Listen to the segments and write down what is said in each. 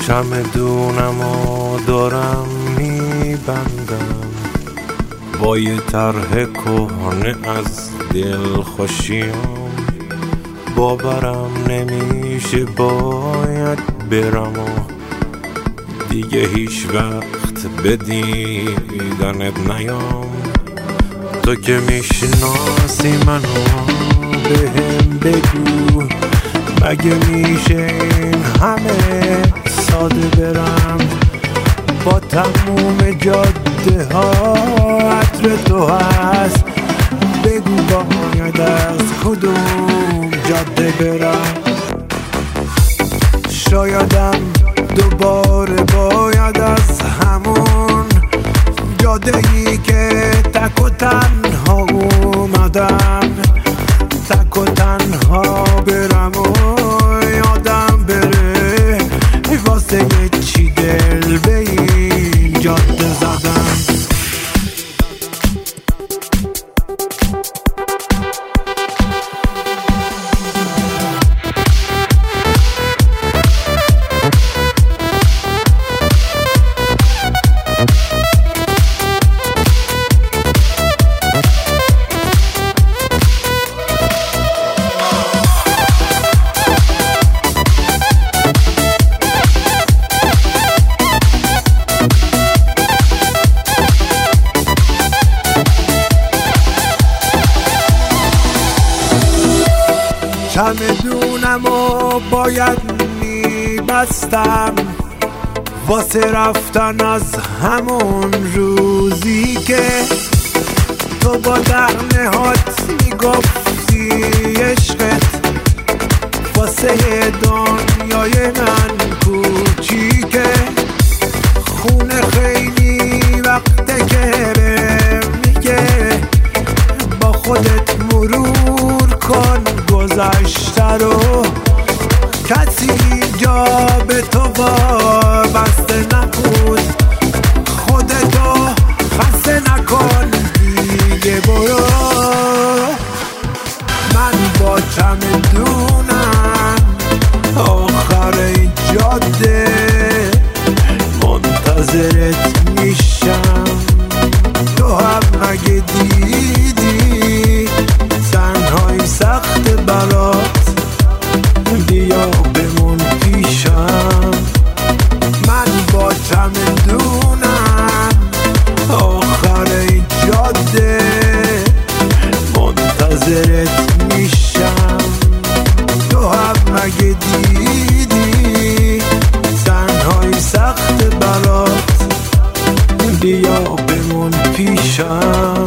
چمدونم و دارم میبندم با یه طرح کهنه از دل خوشیام. باورم نمیشه باید برم و دیگه هیچ وقت به دیدنت نیام. تو که میشناسی منو بهم بگو مگه میشه این همه ساده برم با تموم جاده ها عطر تو هست. بگو باید از کدوم جاده برم. شایدم دوباره باید از همون جاده‌ای که تک و تنها اومدم تک و تنها برم و یادم بره واسه یه چی دل به این جاده زدم. چمدونم و باید میبستم واسه رفتن از همون روزی که تو با دهنه هات میگفتی عشقت واسه دنیای من کوچیکه. خونه خیلی وقته که میگه با خودت مرور کن گذشته رو. کسی جا به تو وابسته نبود خودتو خسته نکن دیگه برو. من با چمدونم آخر این جاده منتظرت میشم. تو هم مگه دیدی تنهایی سخت برات بیا بمون پیشم. من با چمدونم آخر این جاده منتظرت میشم. تو هم مگه دیدی تنهایی سخت برات بیا بمون پیشم.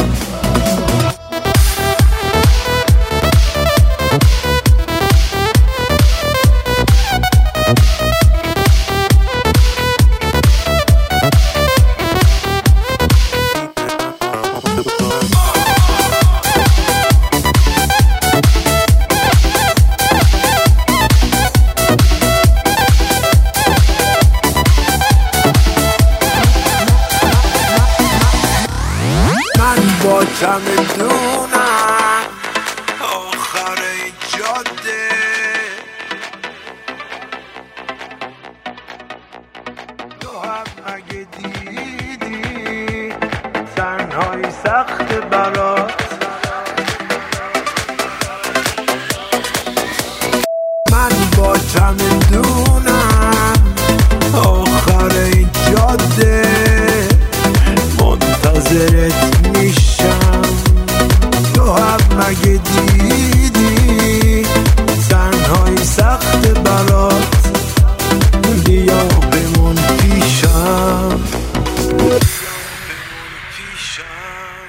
با چمدونم آخر این جاده تو هم مگه دیدی تنهایی سخت برات. من با چمدونم آخر این جاده منتظرت میشم. تو هم مگه دیدی تنهایی سخت برات بیا بمون پیشم.